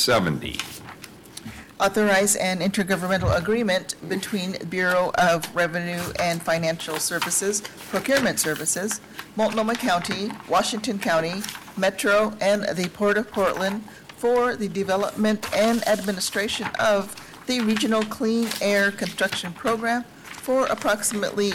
70. Authorize an intergovernmental agreement between Bureau of Revenue and Financial Services, Procurement Services, Multnomah County, Washington County, Metro, and the Port of Portland for the development and administration of the Regional Clean Air Construction Program for approximately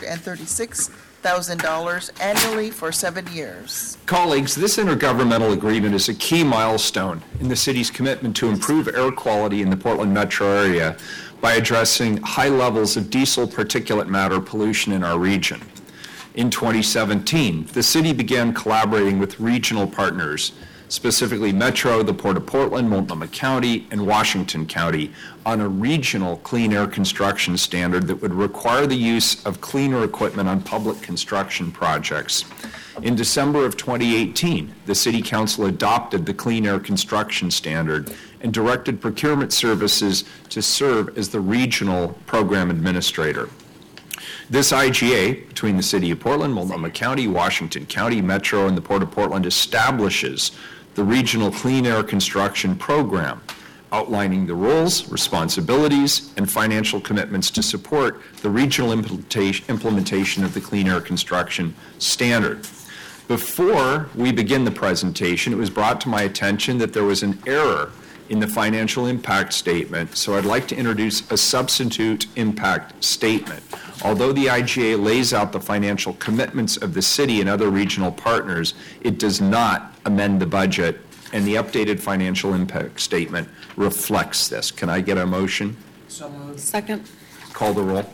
$136,000 annually for 7 years. Colleagues, this intergovernmental agreement is a key milestone in the city's commitment to improve air quality in the Portland metro area by addressing high levels of diesel particulate matter pollution in our region. In 2017, the city began collaborating with regional partners, specifically Metro, the Port of Portland, Multnomah County, and Washington County, on a regional clean air construction standard that would require the use of cleaner equipment on public construction projects. In December of 2018, the City Council adopted the Clean Air Construction Standard and directed Procurement Services to serve as the regional program administrator. This IGA between the City of Portland, Multnomah County, Washington County, Metro, and the Port of Portland establishes the Regional Clean Air Construction Program, outlining the roles, responsibilities, and financial commitments to support the regional implementation of the Clean Air Construction Standard. Before we begin the presentation, it was brought to my attention that there was an error in the financial impact statement, so I'd like to introduce a substitute impact statement. Although the IGA lays out the financial commitments of the city and other regional partners, it does not amend the budget, and the updated financial impact statement reflects this. Can I get a motion? So moved. Second. Call the roll.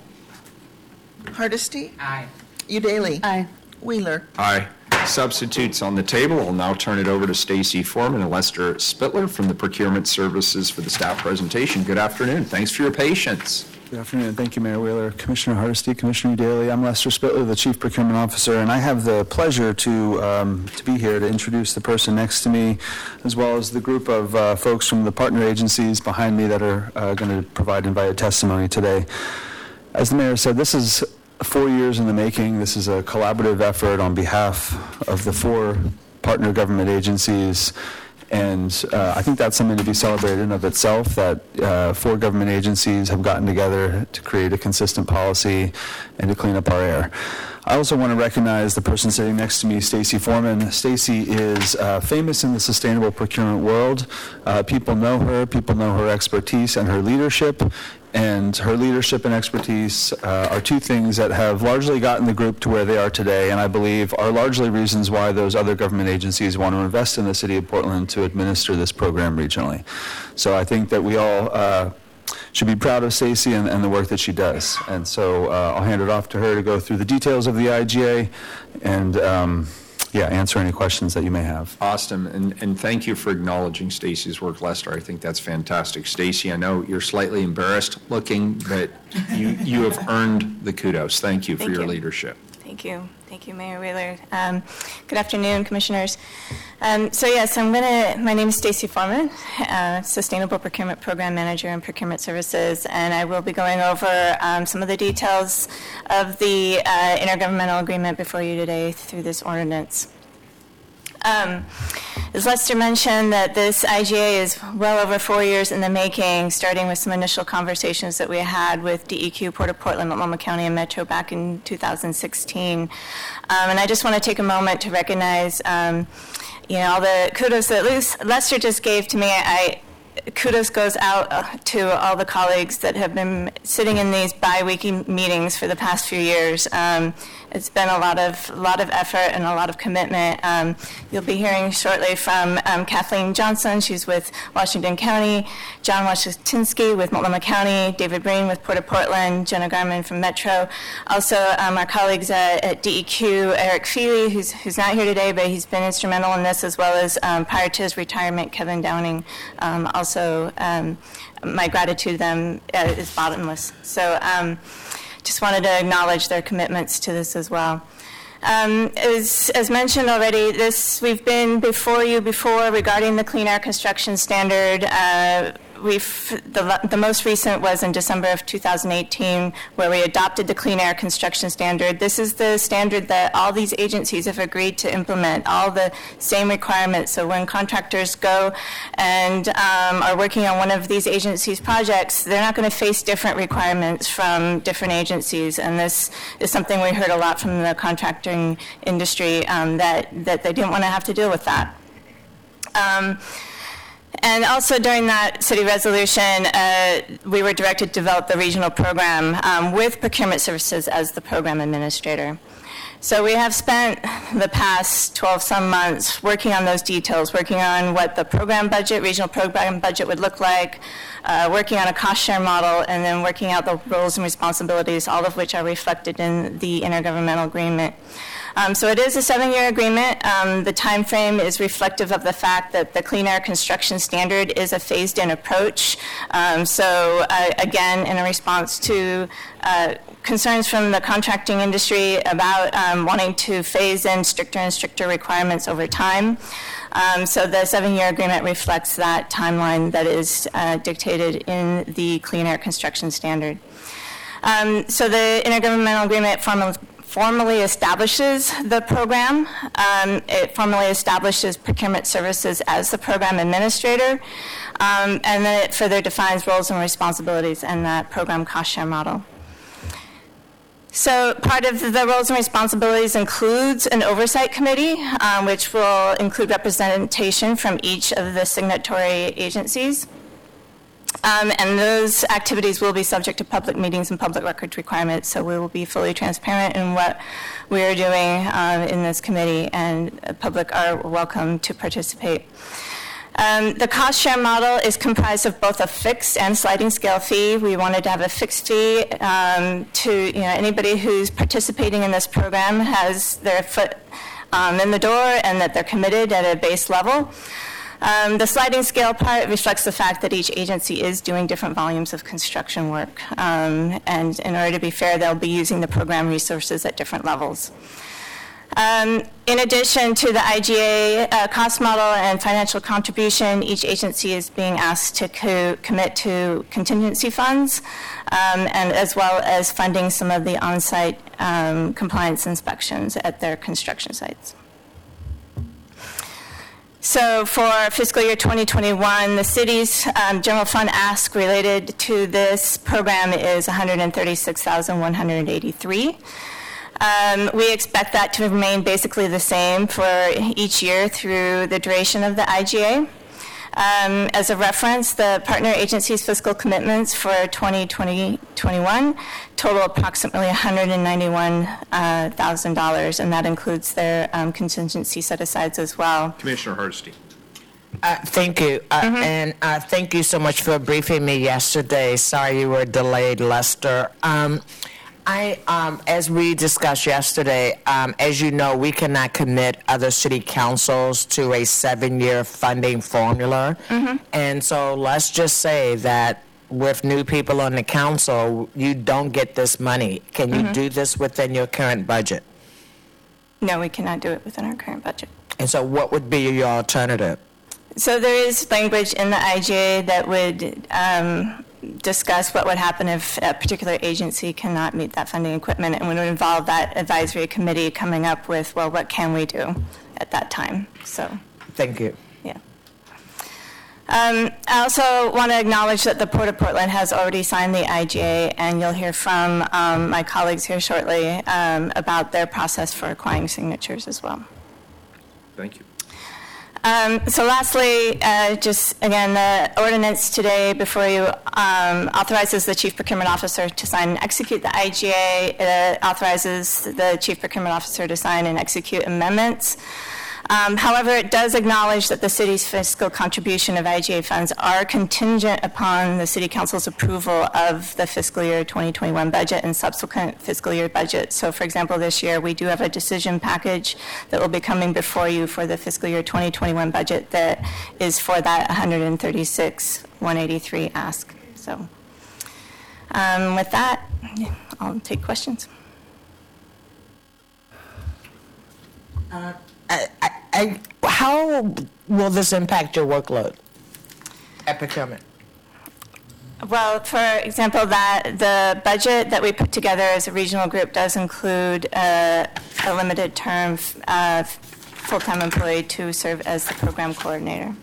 Hardesty? Aye. Udaley? Aye. Wheeler? Aye. Substitutes on the table. I'll now turn it over to Stacy Foreman and Lester Spittler from the Procurement Services for the staff presentation. Good afternoon. Thanks for your patience. Good afternoon. Thank you, Mayor Wheeler, Commissioner Hardesty, Commissioner Daly. I'm Lester Spittler, the Chief Procurement Officer, and I have the pleasure to be here to introduce the person next to me, as well as the group of folks from the partner agencies behind me that are going to provide invited testimony today. As the Mayor said, this is 4 years in the making. This is a collaborative effort on behalf of the 4 partner government agencies. And I think that's something to be celebrated in of itself, that 4 government agencies have gotten together to create a consistent policy and to clean up our air. I also want to recognize the person sitting next to me, Stacy Foreman. Stacy is famous in the sustainable procurement world. People know her expertise and her leadership. And her leadership and expertise are 2 things that have largely gotten the group to where they are today, and I believe are largely reasons why those other government agencies want to invest in the City of Portland to administer this program regionally. So I think that we all should be proud of Stacy and the work that she does. And so I'll hand it off to her to go through the details of the IGA and answer any questions that you may have. Awesome, and thank you for acknowledging Stacy's work, Lester. I think that's fantastic. Stacy, I know you're slightly embarrassed looking, but you have earned the kudos. Thank you for your leadership. Thank you. Thank you, Mayor Wheeler. Good afternoon, Commissioners. My name is Stacy Foreman, Sustainable Procurement Program Manager in Procurement Services, and I will be going over some of the details of the intergovernmental agreement before you today through this ordinance. As Lester mentioned, that this IGA is well over 4 years in the making, starting with some initial conversations that we had with DEQ, Port of Portland, Multnomah County, and Metro back in 2016. And I just want to take a moment to recognize, all the kudos that Lester just gave to me. Kudos goes out to all the colleagues that have been sitting in these bi-weekly meetings for the past few years. It's been a lot of effort and a lot of commitment. You'll be hearing shortly from Kathleen Johnson. She's with Washington County, John Washingtinsky with Multnomah County, David Breen with Port of Portland, Jenna Garman from Metro. Also, our colleagues at DEQ, Eric Feely, who's not here today, but he's been instrumental in this, as well as prior to his retirement, Kevin Downing. Also, my gratitude to them is bottomless. So just wanted to acknowledge their commitments to this as well. As mentioned already, we've been before you before regarding the Clean Air Construction Standard. the most recent was in December of 2018, where we adopted the Clean Air Construction Standard. This is the standard that all these agencies have agreed to implement, all the same requirements. So when contractors go and are working on one of these agencies' projects, they're not going to face different requirements from different agencies. And this is something we heard a lot from the contracting industry, that they didn't want to have to deal with that. And also during that city resolution, we were directed to develop the regional program with procurement services as the program administrator. So we have spent the past 12-some months working on those details, working on what the program budget, regional program budget would look like, working on a cost share model, and then working out the roles and responsibilities, all of which are reflected in the intergovernmental agreement. So it is a 7-year agreement. The time frame is reflective of the fact that the Clean Air Construction Standard is a phased-in approach. Again, in a response to concerns from the contracting industry about wanting to phase in stricter and stricter requirements over time. So the 7-year agreement reflects that timeline that is dictated in the Clean Air Construction Standard. So the intergovernmental agreement formally establishes the program. It formally establishes procurement services as the program administrator, and then it further defines roles and responsibilities in that program cost share model. So part of the roles and responsibilities includes an oversight committee, which will include representation from each of the signatory agencies. And those activities will be subject to public meetings and public records requirements, so we will be fully transparent in what we are doing in this committee, and the public are welcome to participate. The cost share model is comprised of both a fixed and sliding scale fee. We wanted to have a fixed fee to anybody who's participating in this program has their foot in the door and that they're committed at a base level. The sliding scale part reflects the fact that each agency is doing different volumes of construction work. And in order to be fair, they'll be using the program resources at different levels. In addition to the IGA cost model and financial contribution, each agency is being asked to commit to contingency funds, and as well as funding some of the on-site compliance inspections at their construction sites. So for fiscal year 2021, the city's general fund ask related to this program is $136,183. We expect that to remain basically the same for each year through the duration of the IGA. As a reference, the partner agency's fiscal commitments for 2020-21 total approximately $191,000, and that includes their contingency set-asides as well. Commissioner Hardesty. Thank you. And thank you so much for briefing me yesterday. Sorry you were delayed, Lester. As we discussed yesterday, as you know, we cannot commit other city councils to a 7-year funding formula. And so let's just say that with new people on the council, you don't get this money. Can you do this within your current budget? No, we cannot do it within our current budget. And so what would be your alternative? So there is language in the IGA that would discuss what would happen if a particular agency cannot meet that funding equipment, and would involve that advisory committee coming up with, well, what can we do at that time? So, thank you. Yeah. I also want to acknowledge that the Port of Portland has already signed the IGA, and you'll hear from my colleagues here shortly about their process for acquiring signatures as well. Thank you. So lastly, just again, the ordinance today before you authorizes the Chief Procurement Officer to sign and execute the IGA. It authorizes the Chief Procurement Officer to sign and execute amendments. However, it does acknowledge that the city's fiscal contribution of IGA funds are contingent upon the City Council's approval of the fiscal year 2021 budget and subsequent fiscal year budget. So, for example, this year we do have a decision package that will be coming before you for the fiscal year 2021 budget that is for that $136,183 ask. So, with that, I'll take questions. How will this impact your workload at procurement? Well, for example, that the budget that we put together as a regional group does include a limited term full-time employee to serve as the program coordinator.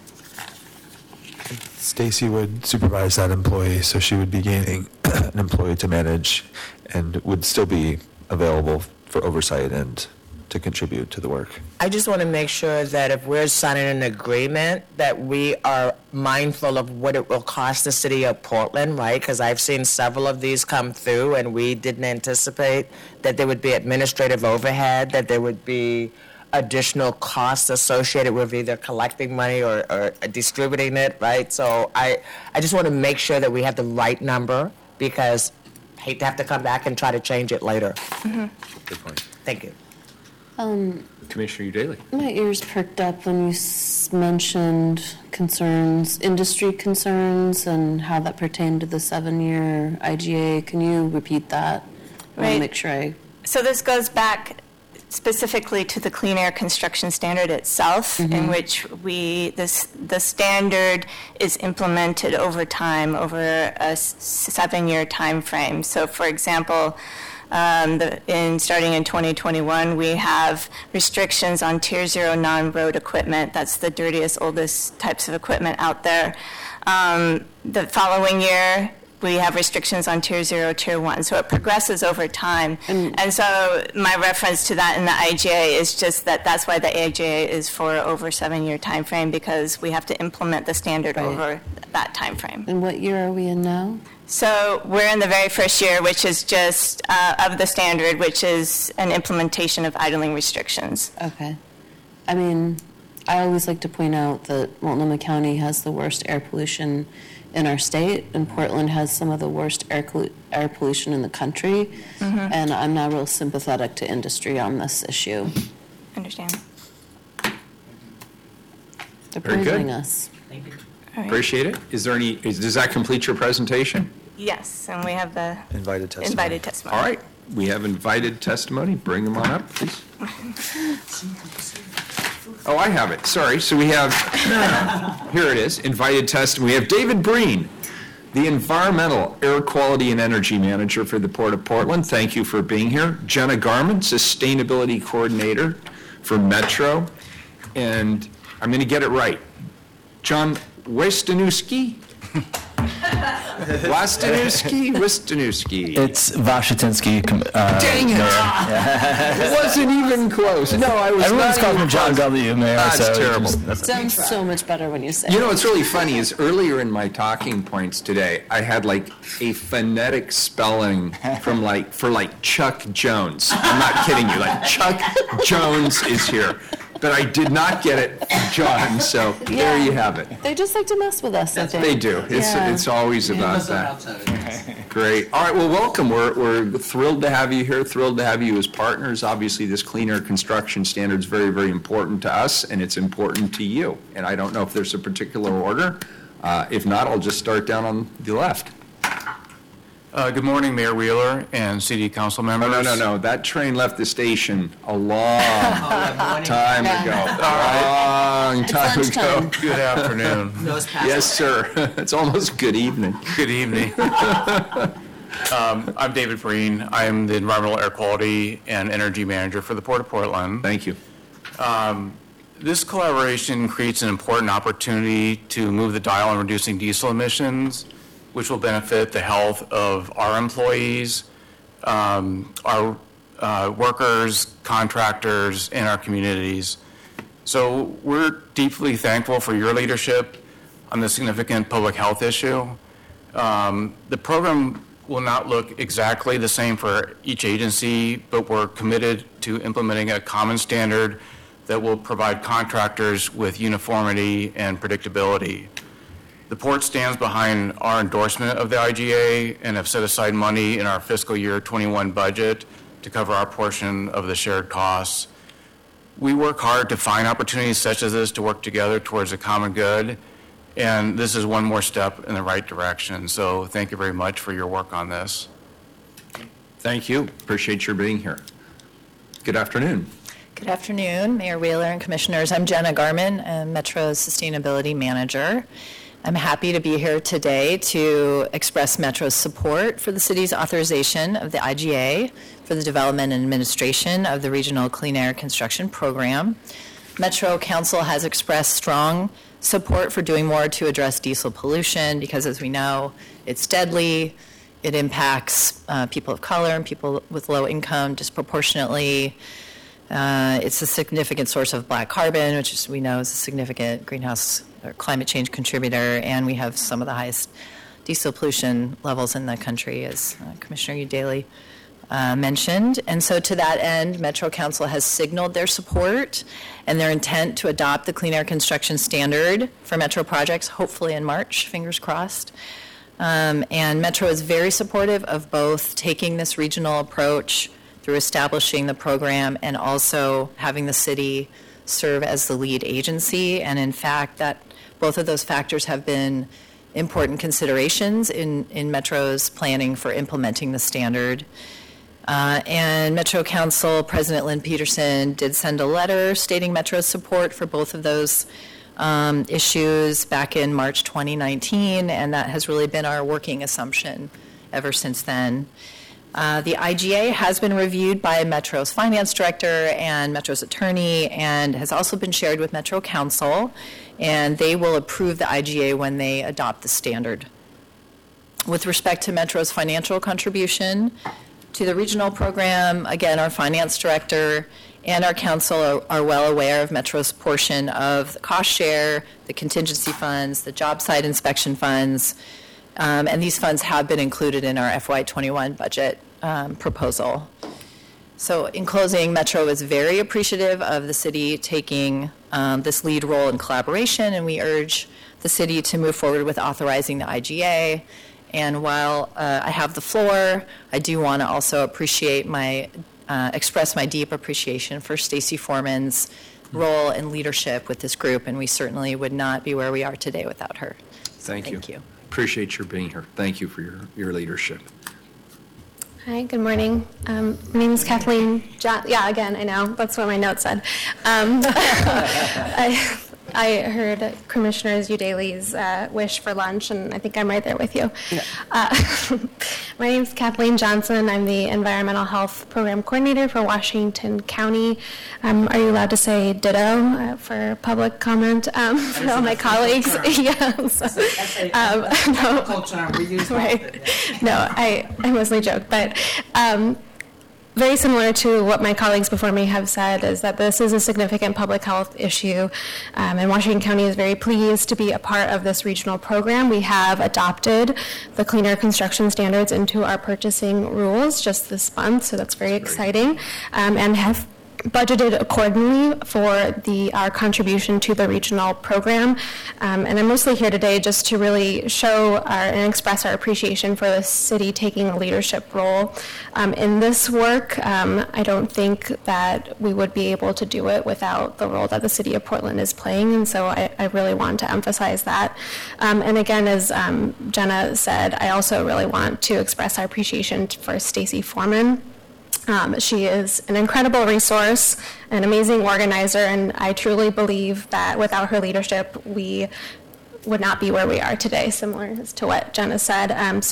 Stacy would supervise that employee, so she would be gaining an employee to manage and would still be available for oversight and to contribute to the work. I just want to make sure that if we're signing an agreement, that we are mindful of what it will cost the city of Portland, right? Because I've seen several of these come through, and we didn't anticipate that there would be administrative overhead, that there would be additional costs associated with either collecting money or distributing it, right? So I just want to make sure that we have the right number, because I hate to have to come back and try to change it later. Good point. Thank you. Commissioner Daly. My ears perked up when you mentioned concerns, industry concerns, and how that pertained to the 7-year IGA. Can you repeat that? I want Right. to make sure I... So this goes back specifically to the Clean Air Construction Standard itself, in which the standard is implemented over time, over a 7-year time frame. So, for example, starting in 2021, we have restrictions on Tier 0 non-road equipment. That's the dirtiest, oldest types of equipment out there. The following year, we have restrictions on Tier 0, Tier 1. So it progresses over time. And so my reference to that in the IGA is just that that's why the IGA is for over 7-year time frame, because we have to implement the standard over that time frame. And what year are we in now? So we're in the very first year, which is just of the standard, which is an implementation of idling restrictions. Okay. I mean, I always like to point out that Multnomah County has the worst air pollution in our state, and Portland has some of the worst air pollution in the country. And I'm not real sympathetic to industry on this issue. Understand? They're Very good. poisoning us. All right. Appreciate it. Does that complete your presentation? Yes, and we have the Invited testimony. invited testimony. All right, we have invited testimony. Bring them on up, please. Oh, I have it. Sorry. So we have, here it is, invited testimony. We have David Breen, the Environmental, Air Quality, and Energy Manager for the Port of Portland. Thank you for being here. Jenna Garman, Sustainability Coordinator for Metro. And I'm going to get it right. John Westanewski? Westanewski? It's Vashitinsky. Dang it! It wasn't even close. No, I was Everyone's not calling even him John close. W. Mayor. That's so terrible. Sounds so much better when you say You it. know, what's really funny is earlier in my talking points today, I had like a phonetic spelling for Chuck Jones. I'm not kidding you. Like Chuck Jones is here. But I did not get it from John, so there you have it. They just like to mess with us, I think. They do. It's always about that. Great. All right, well, welcome. We're thrilled to have you here, thrilled to have you as partners. Obviously, this Clean Air Construction Standard is very, very important to us, and it's important to you. And I don't know if there's a particular order. If not, I'll just start down on the left. Good morning, Mayor Wheeler and City Council members. No. That train left the station a long time ago. Long time ago. lunchtime. Good afternoon. Yes, sir. It's almost good evening. Good evening. I'm David Breen. I am the Environmental Air Quality and Energy Manager for the Port of Portland. Thank you. This collaboration creates an important opportunity to move the dial on reducing diesel emissions, which will benefit the health of our employees, our workers, contractors, and our communities. So we're deeply thankful for your leadership on this significant public health issue. The program will not look exactly the same for each agency, but we're committed to implementing a common standard that will provide contractors with uniformity and predictability. The Port stands behind our endorsement of the IGA and have set aside money in our fiscal year 21 budget to cover our portion of the shared costs. We work hard to find opportunities such as this to work together towards a common good, and this is one more step in the right direction. So thank you very much for your work on this. Thank you. Appreciate your being here. Good afternoon. Good afternoon, Mayor Wheeler and Commissioners. I'm Jenna Garman, Metro's Sustainability Manager. I'm happy to be here today to express Metro's support for the city's authorization of the IGA for the development and administration of the Regional Clean Air Construction Program. Metro Council has expressed strong support for doing more to address diesel pollution because, as we know, it's deadly. It impacts people of color and people with low income disproportionately. It's a significant source of black carbon, which is, we know is a significant greenhouse or climate change contributor, and we have some of the highest diesel pollution levels in the country, as Commissioner Udaley mentioned. And so to that end, Metro Council has signaled their support and their intent to adopt the Clean Air Construction Standard for Metro projects, hopefully in March, fingers crossed. And Metro is very supportive of both taking this regional approach through establishing the program and also having the city serve as the lead agency. And in fact, that both of those factors have been important considerations in Metro's planning for implementing the standard. And Metro Council President Lynn Peterson did send a letter stating Metro's support for both of those issues back in March 2019, and that has really been our working assumption ever since then. The IGA has been reviewed by Metro's finance director and Metro's attorney and has also been shared with Metro Council, and they will approve the IGA when they adopt the standard. With respect to Metro's financial contribution to the regional program, again, our finance director and our council are well aware of Metro's portion of the cost share, the contingency funds, the job site inspection funds, and these funds have been included in our FY21 budget proposal. So in closing, Metro is very appreciative of the city taking this lead role in collaboration, and we urge the city to move forward with authorizing the IGA. And while I have the floor, I do want to also express my deep appreciation for Stacy Foreman's role and leadership with this group, and we certainly would not be where we are today without her. Thank you. Thank you. Appreciate your being here. Thank you for your leadership. Hi, good morning. My name is Kathleen. Yeah, again, I know. That's what my note said. I heard Commissioner Udaley's wish for lunch, and I think I'm right there with you. Yeah. My name is Kathleen Johnson. I'm the Environmental Health Program Coordinator for Washington County. Are you allowed to say ditto for public comment for all my colleagues? Yes. No. Right. No, I mostly joke, but very similar to what my colleagues before me have said is that this is a significant public health issue, and Washington County is very pleased to be a part of this regional program. We have adopted the Clean Air Construction Standards into our purchasing rules just this month, so that's very exciting, and have budgeted accordingly for our contribution to the regional program. And I'm mostly here today just to really show and express our appreciation for the city taking a leadership role in this work. I don't think that we would be able to do it without the role that the city of Portland is playing, and so I really want to emphasize that. And again, as Jenna said, I also really want to express our appreciation for Stacy Foreman. She is an incredible resource, an amazing organizer, and I truly believe that without her leadership, we would not be where we are today, similar to what Jenna said.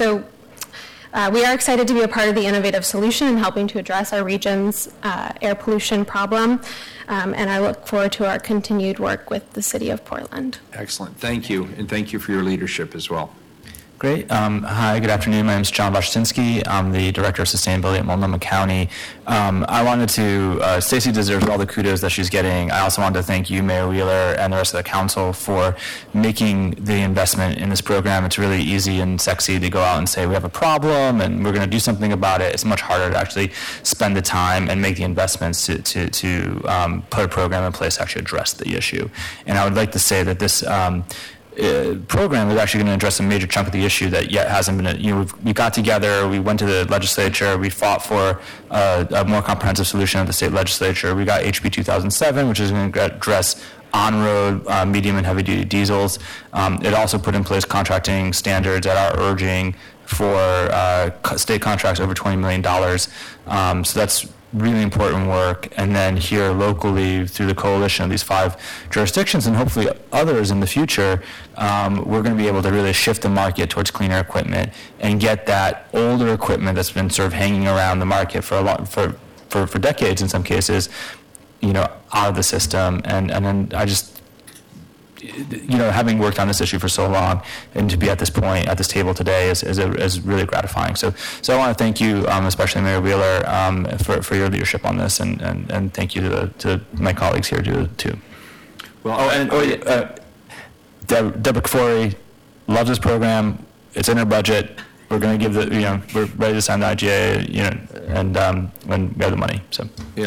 We are excited to be a part of the innovative solution in helping to address our region's air pollution problem, and I look forward to our continued work with the City of Portland. Excellent. Thank you, and thank you for your leadership as well. Great. Hi, good afternoon. My name is John Washtinsky. I'm the Director of Sustainability at Multnomah County. I wanted to, Stacy deserves all the kudos that she's getting. I also wanted to thank you, Mayor Wheeler, and the rest of the council for making the investment in this program. It's really easy and sexy to go out and say, we have a problem and we're going to do something about it. It's much harder to actually spend the time and make the investments to put a program in place to actually address the issue. And I would like to say that this program is actually going to address a major chunk of the issue that yet hasn't been, we got together, we went to the legislature, we fought for a more comprehensive solution at the state legislature. We got HB 2007, which is going to address on-road medium and heavy-duty diesels. It also put in place contracting standards at our urging for state contracts over $20 million. So that's really important work, and then here locally through the coalition of these 5 jurisdictions and hopefully others in the future, we're going to be able to really shift the market towards cleaner equipment and get that older equipment that's been sort of hanging around the market for decades in some cases, out of the system. And then I just, having worked on this issue for so long, and to be at this point, at this table today is really gratifying. So I want to thank you, especially Mayor Wheeler, for your leadership on this, and thank you to my colleagues here too. Well, Deborah Kafori loves this program. It's in her budget. We're going to give we're ready to sign the IGA, and when we have the money. So yeah,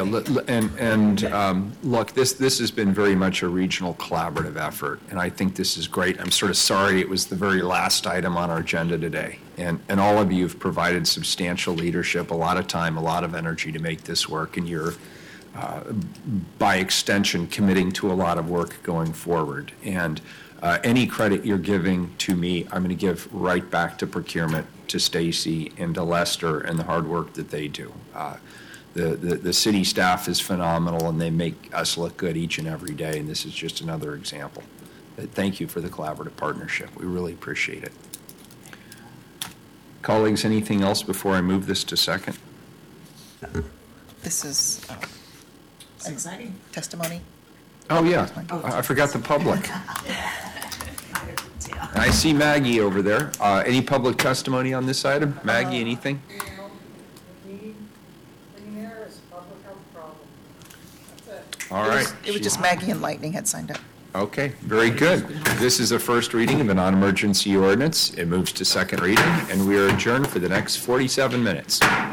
look, this has been very much a regional collaborative effort, and I think this is great. I'm sort of sorry it was the very last item on our agenda today, and all of you have provided substantial leadership, a lot of time, a lot of energy to make this work, and you're, by extension, committing to a lot of work going forward. And any credit you're giving to me, I'm going to give right back to procurement, to Stacy, and to Lester, and the hard work that they do. The city staff is phenomenal, and they make us look good each and every day, and this is just another example. Thank you for the collaborative partnership. We really appreciate it. Colleagues, anything else before I move this to second? This is exciting testimony. Oh, yeah. I forgot the public. I see Maggie over there. Any public testimony on this item? Maggie, anything? Clean air is a public health problem. That's it. All right. It was just Maggie and Lightning had signed up. Okay, very good. This is a first reading of a non-emergency ordinance. It moves to second reading, and we are adjourned for the next 47 minutes.